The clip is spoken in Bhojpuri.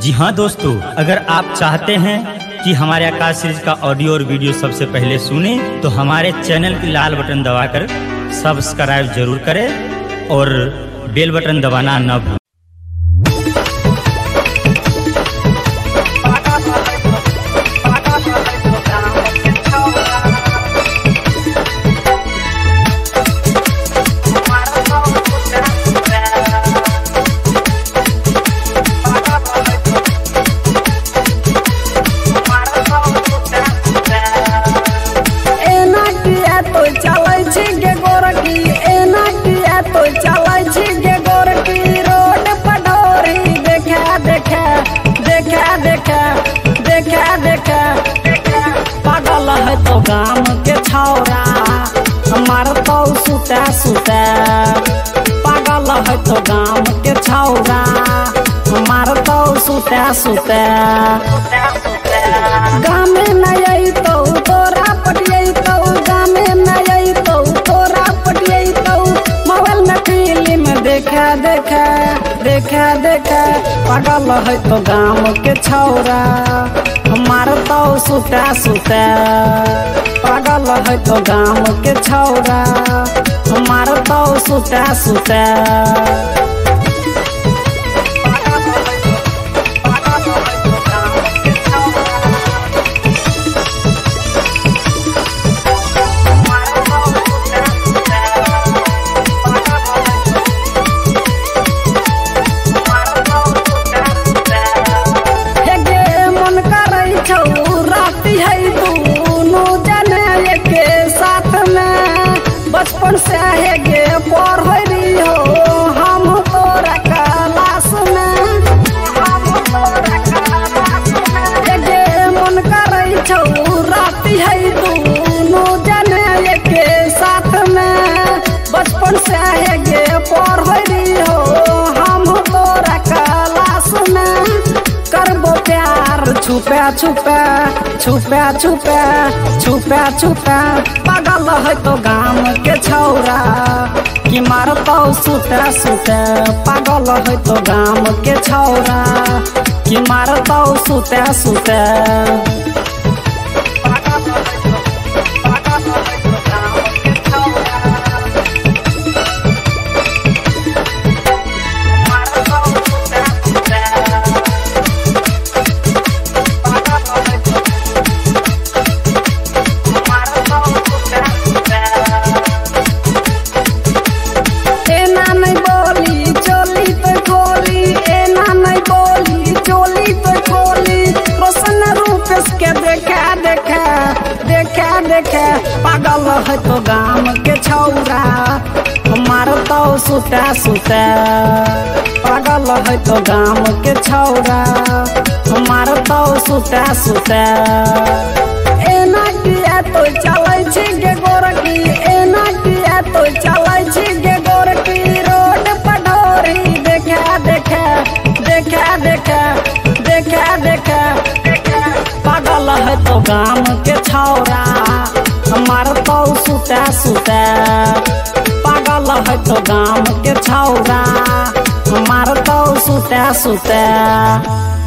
जी हाँ दोस्तों, अगर आप चाहते हैं कि हमारे आकाश सीरीज का ऑडियो और वीडियो सबसे पहले सुने तो हमारे चैनल की लाल बटन दबाकर सब्सक्राइब जरूर करें और बेल बटन दबाना न भूलें। पागल है तो गाम के छौरा हमार तो सुता सुता। पागल है तो गाम के छौरा हमार तो सुता सुता। गाम में नहीं तो तोरा पटियई तो गाम में नहीं तो तोरा पटियई तो मोबाइल में फिल्म देखा देखा देखा देखा। पागल है तो गाम के छौरा हमार तो सुता सुता। पागल है तो गाँव के छौरा हमार तो सुता सुता। बचपन से है गे पढ़ी हो हम तोरा क्लास में। गे मन करे छौ राती है दोनों जने के साथ में। बचपन से है गे पढ़ी हो हम तोरा क्लास में। करबो प्यार छुपा छुपा छुपा छुपा छुपा छुपा। पागल है तो गाँव के छौरा कि मार तो सुता सुता। पागल है तो गाँव के छौरा कि मार तो सुता सुता। पागल है तो गाँव के छौरा हमार तो सुता सुता। पागल है तो गाँव के छौरा हमार तो सुता सुता। एना किया तो चलै छी गे गोरकी एना किया तो चलै छी गे गोरकी। रोड पढ़ोरी देखा देखा देखा देखा देखा देखा। पागल है तो गाँव के छौरा हमार तो सुता सुता। पागल है तो गाँव के छौरा हमार तो सुता सुता।